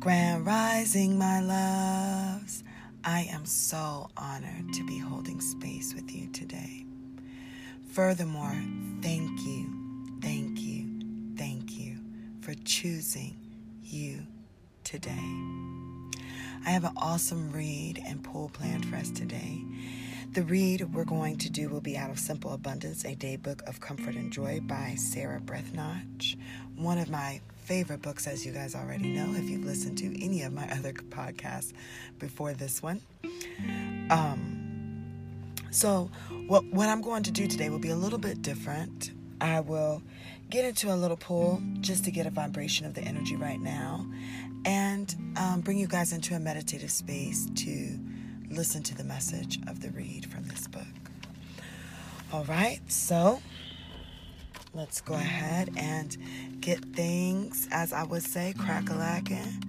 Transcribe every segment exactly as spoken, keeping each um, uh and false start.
Grand Rising, my loves. I am so honored to be holding space with you today. Furthermore, thank you, thank you, thank you for choosing you today. I have an awesome read and pull planned for us today. The read we're going to do will be out of Simple Abundance, a day book of comfort and joy by Sarah Brethnotch. One of my favorite books, as you guys already know, if you've listened to any of my other podcasts before this one. Um, so what, what I'm going to do today will be a little bit different. I will get into a little pull just to get a vibration of the energy right now and um, bring you guys into a meditative space to listen to the message of the read from this book. All right, so let's go ahead and get things, as I would say, crack-a-lacking.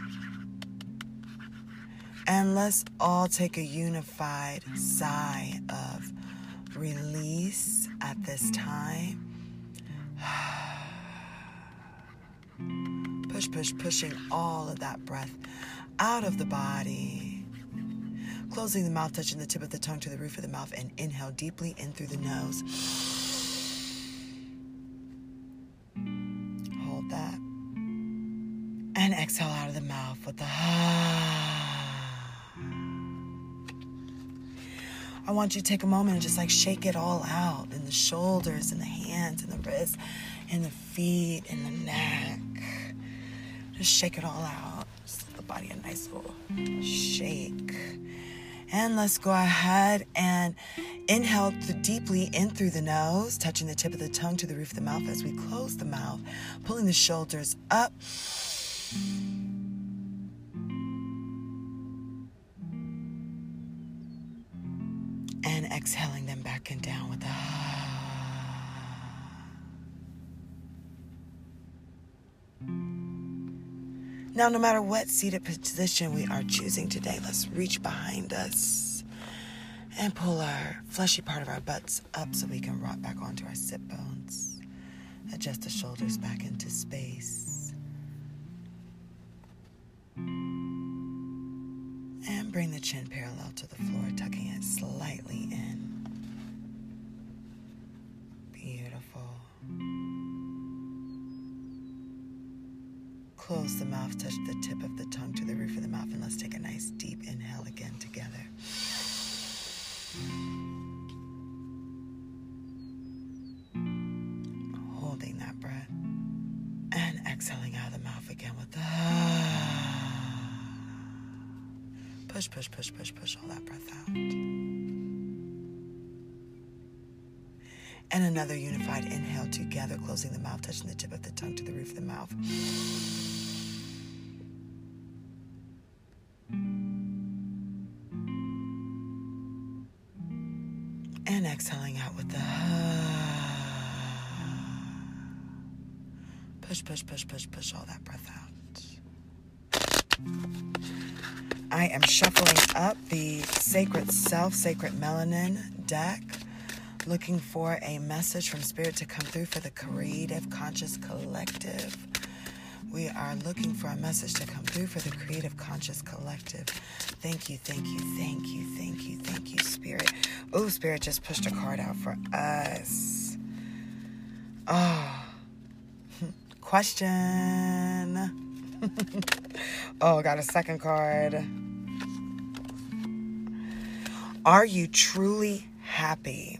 And let's all take a unified sigh of release at this time. Push, push, pushing all of that breath out of the body. Closing the mouth, touching the tip of the tongue to the roof of the mouth, and inhale deeply in through the nose. Hold that. And exhale out of the mouth with the I want you to take a moment and just like shake it all out in the shoulders and the hands and the wrists and the feet and the neck. Just shake it all out. Just give the body a nice little shake. And let's go ahead and inhale deeply in through the nose, touching the tip of the tongue to the roof of the mouth as we close the mouth, pulling the shoulders up. And exhaling them back and down with the Now, no matter what seated position we are choosing today, let's reach behind us and pull our fleshy part of our butts up so we can rock back onto our sit bones. Adjust the shoulders back into space. And bring the chin parallel to the floor, tucking it slightly in. Beautiful. Close the mouth, touch the tip of the tongue to the roof of the mouth, and let's take a nice deep inhale again together. Holding that breath and exhaling out of the mouth again with the push, push, push, push, push all that breath out. And another unified inhale together, closing the mouth, touching the tip of the tongue to the roof of the mouth. And exhaling out with the push, push, push, push, push all that breath out. I am shuffling up the Sacred Self, Sacred Melanin deck, looking for a message from Spirit to come through for the Creative Conscious Collective. We are looking for a message to come through for the Creative Conscious Collective. Thank you, thank you, thank you, thank you, thank you, Spirit. Oh, Spirit just pushed a card out for us. Oh, question. Oh, got a second card. Are you truly happy?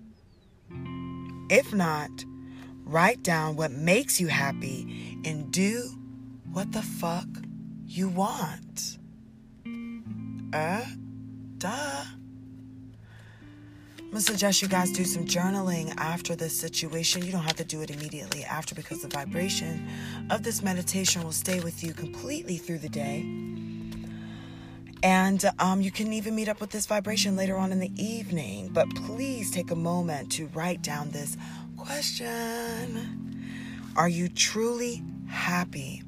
If not, write down what makes you happy and do what the fuck you want. Uh, duh. I'm going to suggest you guys do some journaling after this situation. You don't have to do it immediately after because the vibration of this meditation will stay with you completely through the day. And um, you can even meet up with this vibration later on in the evening. But please take a moment to write down this question. Are you truly happy?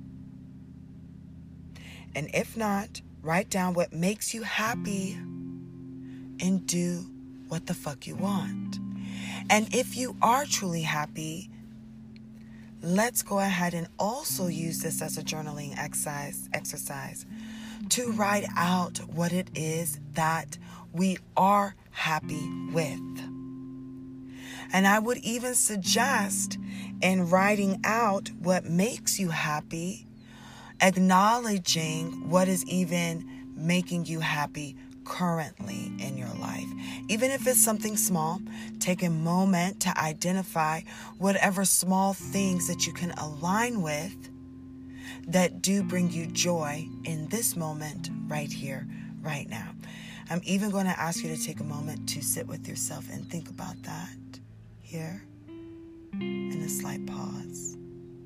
And if not, write down what makes you happy and do what the fuck you want. And if you are truly happy, let's go ahead and also use this as a journaling exercise, exercise to write out what it is that we are happy with. And I would even suggest in writing out what makes you happy, acknowledging what is even making you happy currently in your life. Even if it's something small, take a moment to identify whatever small things that you can align with that do bring you joy in this moment, right here, right now. I'm even going to ask you to take a moment to sit with yourself and think about that here in a slight pause.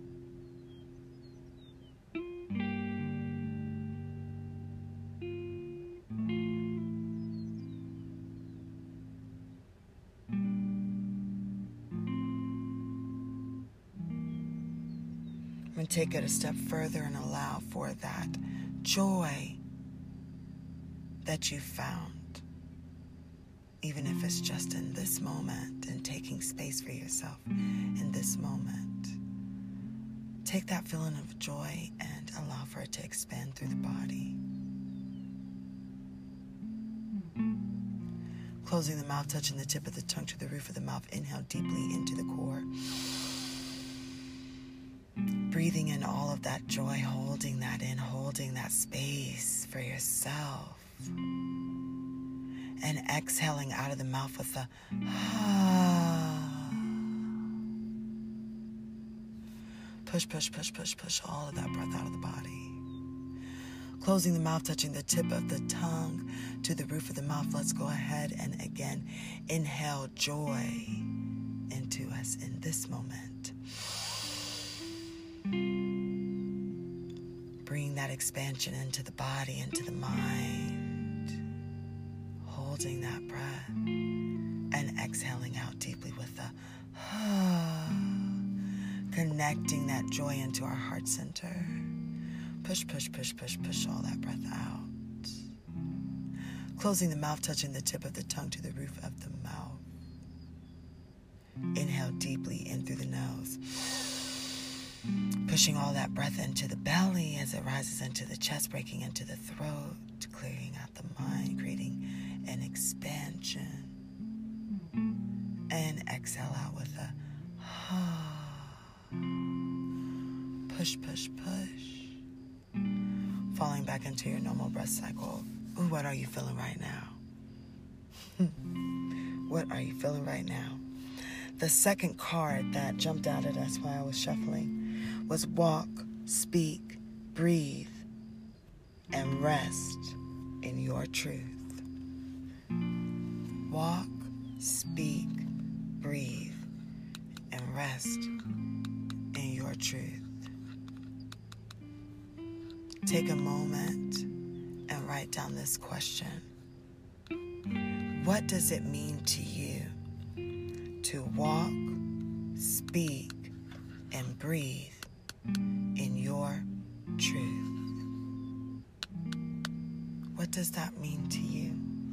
And take it a step further and allow for that joy that you found, even if it's just in this moment, and taking space for yourself in this moment. Take that feeling of joy and allow for it to expand through the body. Closing the mouth, touching the tip of the tongue to the roof of the mouth. Inhale deeply into the core. Breathing in all of that joy, holding that in, holding that space for yourself. And exhaling out of the mouth with a ah. Push, push, push, push, push all of that breath out of the body. Closing the mouth, touching the tip of the tongue to the roof of the mouth. Let's go ahead and again inhale joy into us in this moment. Bring that expansion into the body, into the mind. Holding that breath and exhaling out deeply with the ah, connecting that joy into our heart center. Push, push, push, push, push all that breath out. Closing the mouth, touching the tip of the tongue to the roof of the mouth. Inhale deeply in through the nose. Pushing all that breath into the belly as it rises into the chest, breaking into the throat, clearing out the mind, creating an expansion. And exhale out with a ah. Push, push, push. Falling back into your normal breath cycle. Ooh, what are you feeling right now? What are you feeling right now? The second card that jumped out at us while I was shuffling was walk, speak, breathe, and rest in your truth. Walk, speak, breathe, and rest in your truth. Take a moment and write down this question. What does it mean to you to walk, speak, and breathe in your truth? What does that mean to you?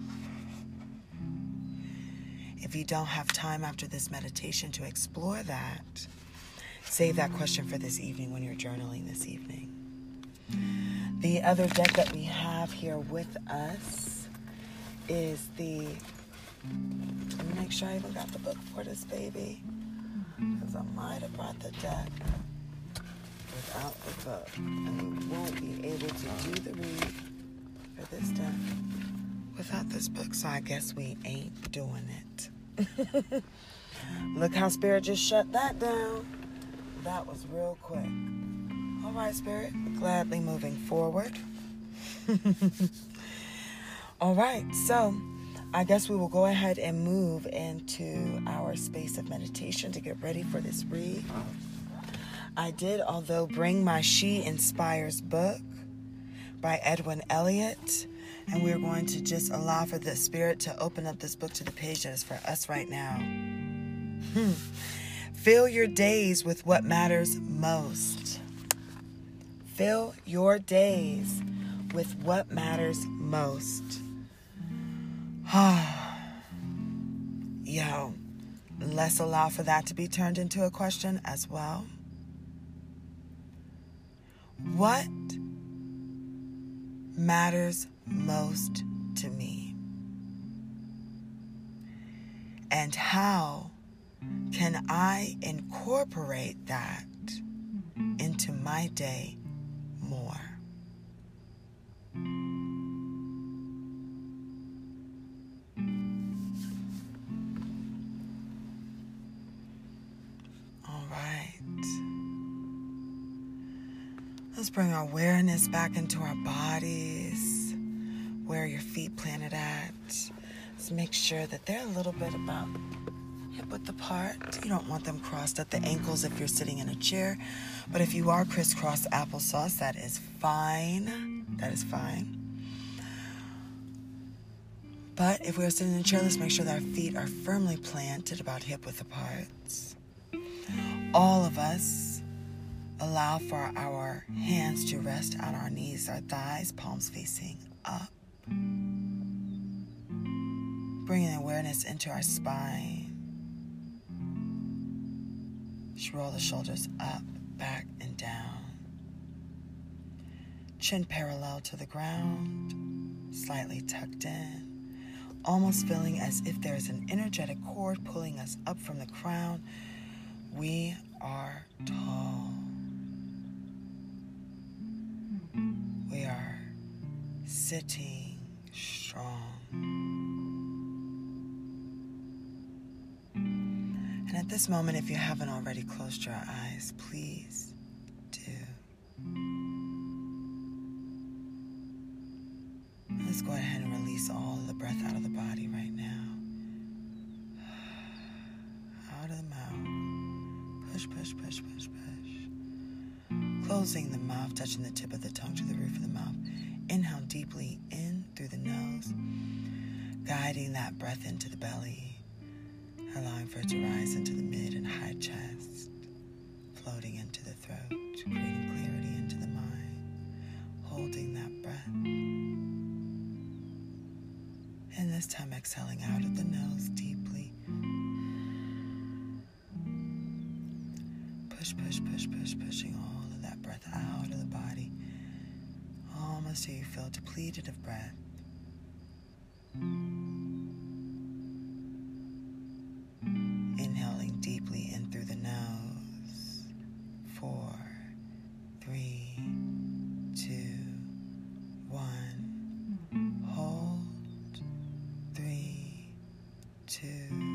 If you don't have time after this meditation to explore that, save that question for this evening when you're journaling this evening. The other deck that we have here with us is the, let me make sure I even got the book for this baby, because I might have brought the deck without the book, and we won't be able to do the read for this deck without this book, so I guess we ain't doing it. Look how Spirit just shut that down. That was real quick. All right, Spirit, gladly moving forward. All right, so I guess we will go ahead and move into our space of meditation to get ready for this read. I did, although, bring my She Inspires book by Edwin Elliott, and we're going to just allow for the Spirit to open up this book to the page that is for us right now. Hmm. Fill your days with what matters most. Fill your days with what matters most. Yo, let's allow for that to be turned into a question as well. what matters most to me? And how can I incorporate that into my day more? All right. Let's bring our awareness back into our bodies. Where are your feet planted at? Let's make sure that they're a little bit about hip width apart. You don't want them crossed at the ankles if you're sitting in a chair. But if you are crisscross applesauce, that is fine. That is fine. But if we're sitting in a chair, let's make sure that our feet are firmly planted about hip width apart. All of us allow for our hands to rest on our knees, our thighs, palms facing up. Bringing awareness into our spine. Just roll the shoulders up, back, and down. Chin parallel to the ground, slightly tucked in. Almost feeling as if there's an energetic cord pulling us up from the crown. We are tall. We are sitting strong. And at this moment, if you haven't already closed your eyes, please do. Let's go ahead and release all of the breath out of the body right now. Out of the mouth. Push, push, push, push, push. Closing the mouth, touching the tip of the tongue to the roof of the mouth. Inhale deeply in through the nose, guiding that breath into the belly, allowing for it to rise into the mid and high chest, floating into the throat, creating clarity into the mind, holding that breath. And this time exhaling out of the nose deeply. Push, push, push, push, pushing all of that breath out of the body, almost till you feel depleted of breath. Inhaling deeply in through the nose. Four, three, two, one. Hold. Three, two,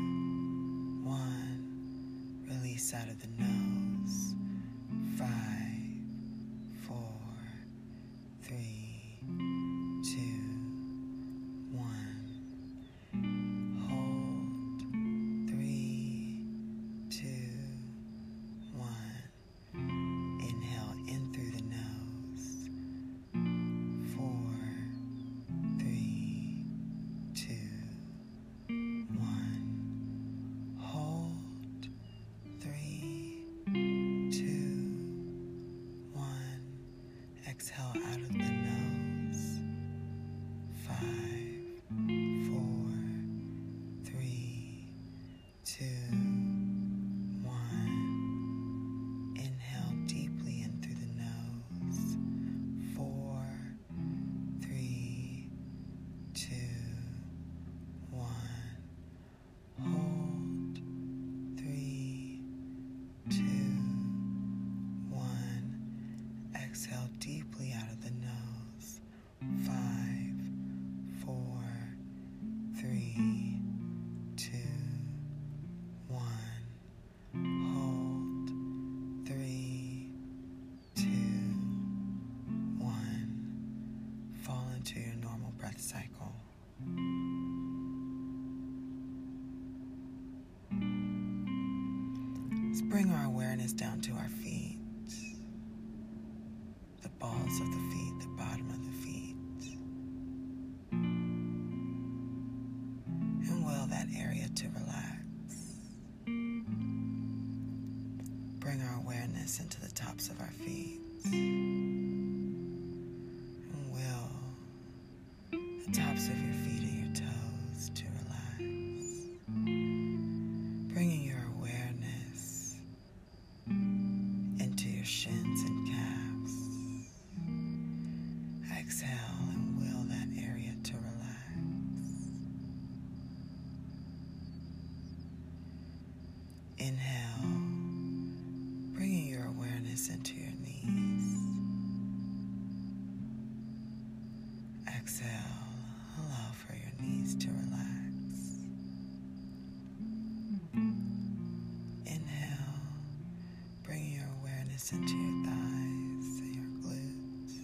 one. Release out of the nose. Five, four, three, two, one. Hold. Three, two, one. Inhale in through the nose. Four, three, two, one. Hold. Three, two, one. Exhale out of the nose. Five, four, three, two, one. Inhale deeply in through the nose. Four, three, two, one. Hold. Three, two, one. Exhale deeply out of the nose. Five, four, three, two, one. Hold. Three, two, one. Fall into your normal breath cycle. Let's bring our awareness down to our feet. The balls of the feet, the bottom of the feet. And will that area to relax. Bring our awareness into the tops of our feet. And will the tops of your feet and your toes to relax. Bringing your awareness into your shins and calves. awareness into your thighs and your glutes.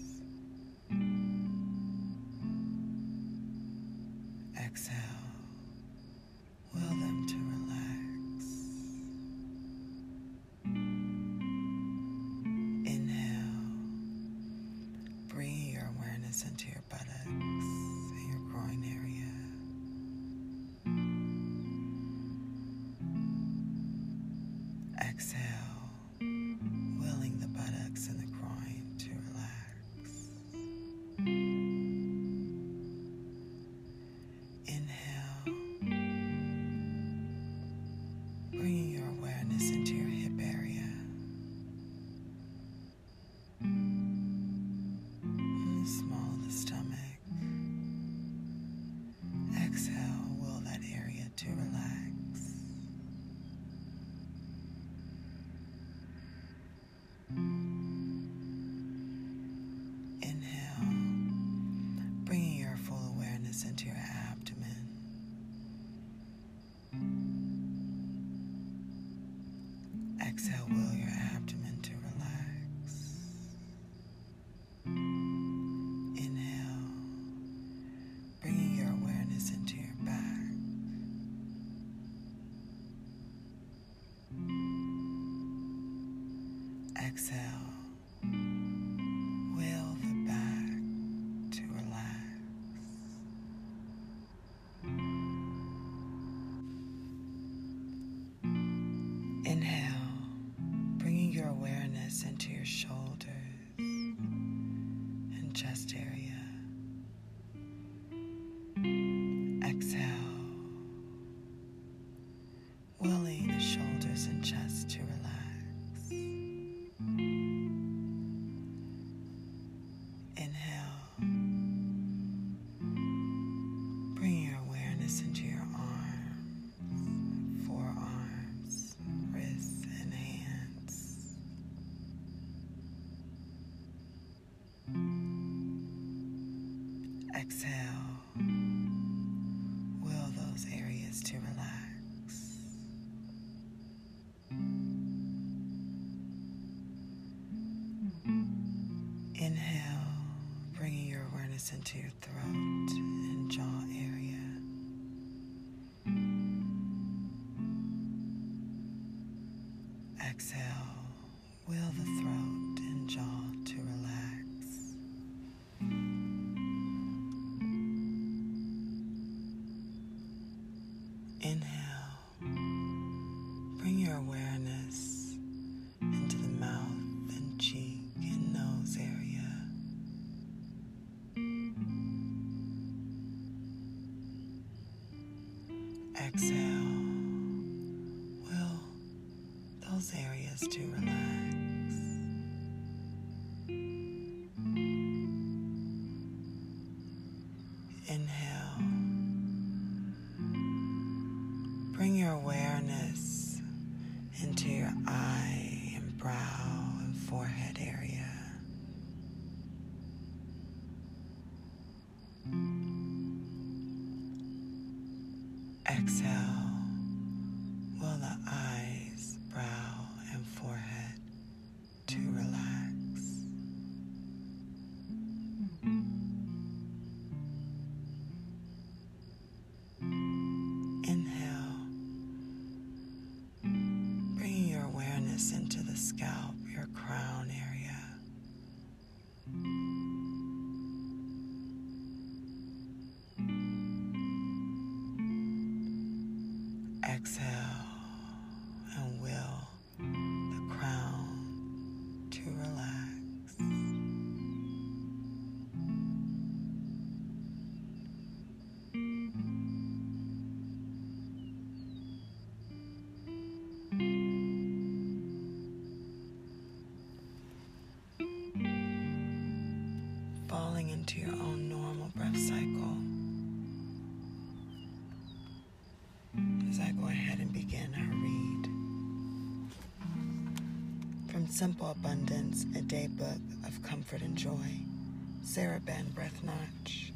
Exhale, will them to relax. Inhale, bring your awareness into your buttocks and your groin area. Exhale, willing the buttocks and the groin to relax. Inhale, bringing your awareness into your hip area. And the small of the stomach. Exhale, will that area to relax. Inhale, bringing your full awareness into your abdomen. Exhale, will your abdomen to relax. Inhale, bringing your awareness into your back. Exhale, will the back to relax. Inhale, bringing your awareness into your shoulders and chest area. Exhale, willing the shoulders and chest to relax. Inhale, bring your awareness into your arms, forearms, wrists, and hands. Exhale, will those areas to relax. Inhale, bringing your awareness into your throat and jaw area. Exhale, will the throat and jaw to relax. Inhale, bring your awareness into the mouth and cheek and nose area. Exhale, will those areas to relax. Inhale, bring your awareness into your eye and brow and forehead area. Exhale, will the eyes, brow, and forehead to relax. Inhale, bringing your awareness into the scalp, your crown area. Exhale, and will the crown to relax. Falling into your own normal breath cycle. As I go ahead and begin our read. From Simple Abundance, a day book of comfort and joy, Sarah Ben Breathnoch.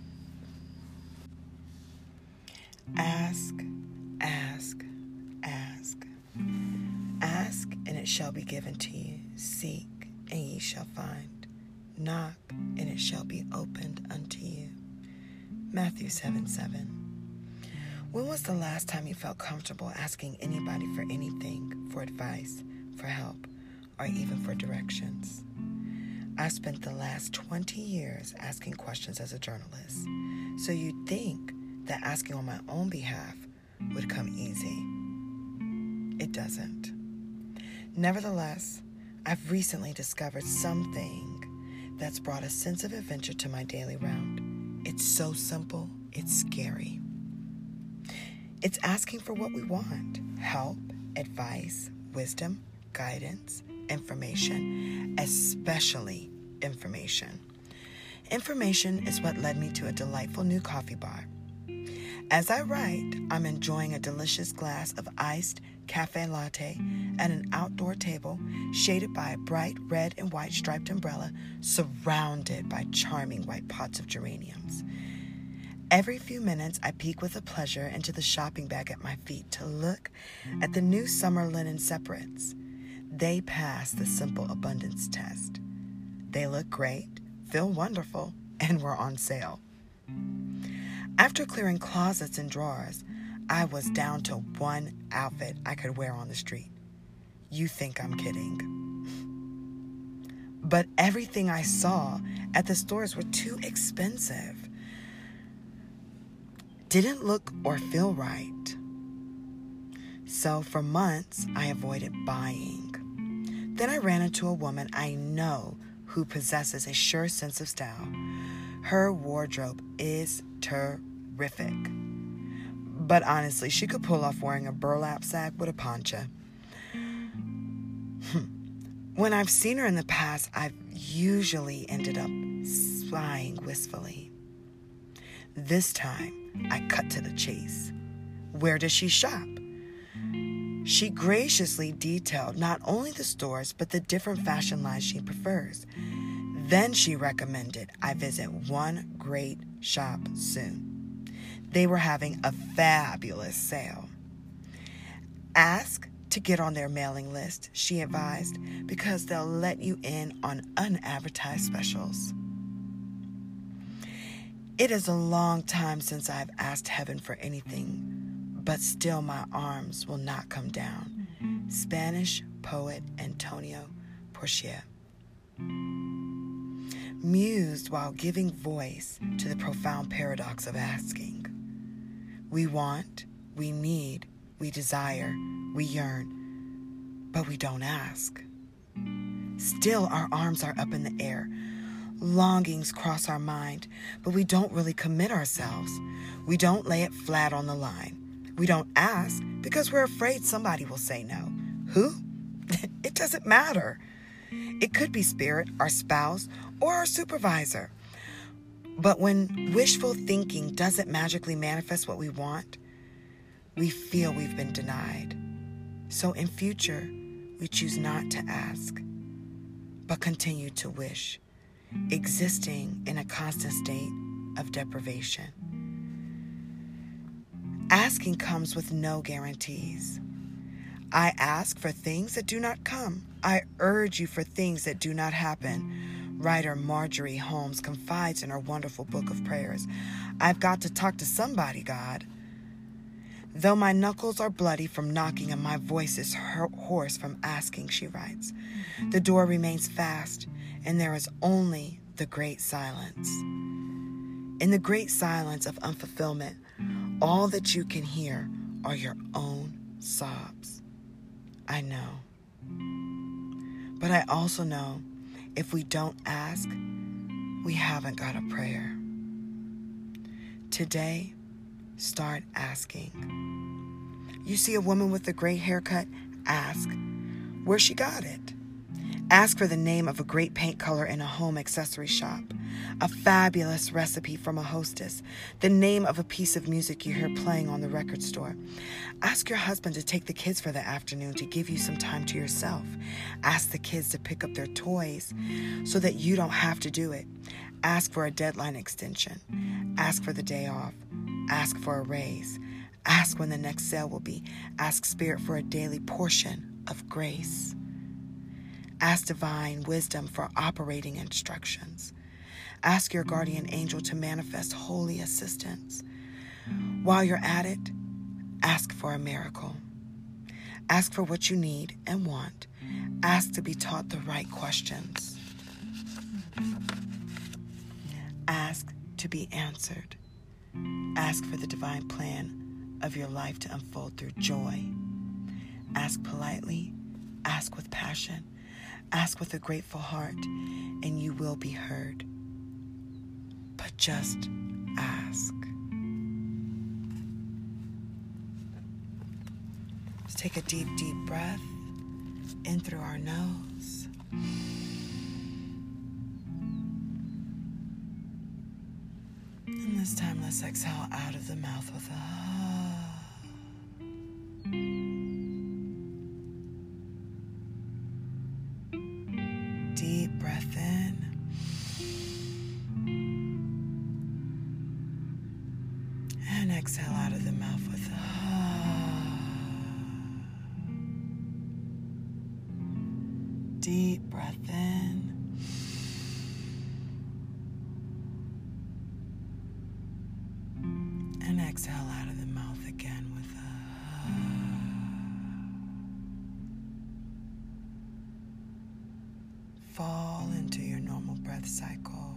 Ask, ask, ask. Ask, and it shall be given to you. Seek, and ye shall find. Knock, and it shall be opened unto you. Matthew seven seven. When was the last time you felt comfortable asking anybody for anything, for advice, for help, or even for directions? I spent the last twenty years asking questions as a journalist, so you'd think that asking on my own behalf would come easy. It doesn't. Nevertheless, I've recently discovered something that's brought a sense of adventure to my daily round. It's so simple, it's scary. It's asking for what we want: help, advice, wisdom, guidance, information, especially information. Information is what led me to a delightful new coffee bar. As I write, I'm enjoying a delicious glass of iced cafe latte at an outdoor table shaded by a bright red and white striped umbrella surrounded by charming white pots of geraniums. Every few minutes, I peek with a pleasure into the shopping bag at my feet to look at the new summer linen separates. They pass the simple abundance test. They look great, feel wonderful, and were on sale. After clearing closets and drawers, I was down to one outfit I could wear on the street. You think I'm kidding. But everything I saw at the stores were too expensive. Didn't look or feel right. So for months, I avoided buying. Then I ran into a woman I know who possesses a sure sense of style. Her wardrobe is terrific. But honestly, she could pull off wearing a burlap sack with a poncho. When I've seen her in the past, I've usually ended up sighing wistfully. This time, I cut to the chase. Where does she shop? She graciously detailed not only the stores, but the different fashion lines she prefers. Then she recommended I visit one great shop soon. They were having a fabulous sale. Ask to get on their mailing list, she advised, because they'll let you in on unadvertised specials. It is a long time since I've asked heaven for anything, but still my arms will not come down. Spanish poet Antonio Porcia. Mused while giving voice to the profound paradox of asking. We want, we need, we desire, we yearn, but we don't ask. Still, our arms are up in the air. Longings cross our mind, but we don't really commit ourselves. We don't lay it flat on the line. We don't ask because we're afraid somebody will say no. Who? It doesn't matter. It could be spirit, our spouse, or our supervisor. But when wishful thinking doesn't magically manifest what we want, we feel we've been denied. So in future, we choose not to ask, but continue to wish, existing in a constant state of deprivation. Asking comes with no guarantees. I ask for things that do not come. I urge you for things that do not happen. Writer Marjorie Holmes confides in her wonderful book of prayers. I've got to talk to somebody, God. Though my knuckles are bloody from knocking and my voice is hoarse from asking, she writes, the door remains fast and there is only the great silence. In the great silence of unfulfillment, all that you can hear are your own sobs. I know. But I also know if we don't ask, we haven't got a prayer. Today, start asking. You see a woman with a great haircut? Ask where she got it. Ask for the name of a great paint color in a home accessory shop, a fabulous recipe from a hostess, the name of a piece of music you hear playing on the record store. Ask your husband to take the kids for the afternoon to give you some time to yourself. Ask the kids to pick up their toys so that you don't have to do it. Ask for a deadline extension. Ask for the day off. Ask for a raise. Ask when the next sale will be. Ask Spirit for a daily portion of grace. Ask divine wisdom for operating instructions. Ask your guardian angel to manifest holy assistance. While you're at it, ask for a miracle. Ask for what you need and want. Ask to be taught the right questions. Ask to be answered. Ask for the divine plan of your life to unfold through joy. Ask politely. Ask with passion. Ask with a grateful heart, and you will be heard. But just ask. Let's take a deep, deep breath in through our nose. And this time, let's exhale out of the mouth with a deep breath in. And exhale out of the mouth with a deep breath in. And exhale out of the mouth again with a fall into your normal breath cycle.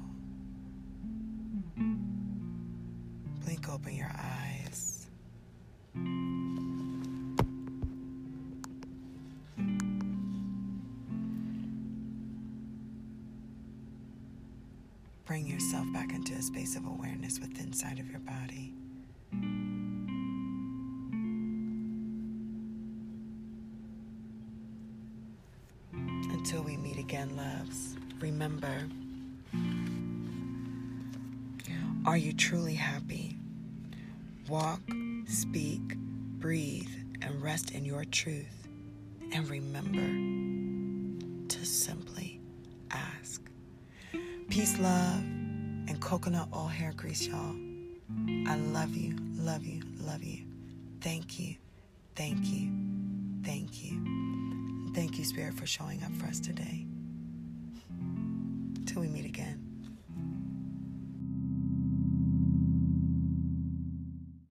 Blink open your eyes. Bring yourself back into a space of awareness within inside of your body. Until we meet again, loves, remember, are you truly happy? Walk, speak, breathe, and rest in your truth. And remember to simply ask. Peace, love, and coconut oil hair grease, y'all. I love you, love you, love you. Thank you, thank you, thank you. Thank you, Spirit, for showing up for us today.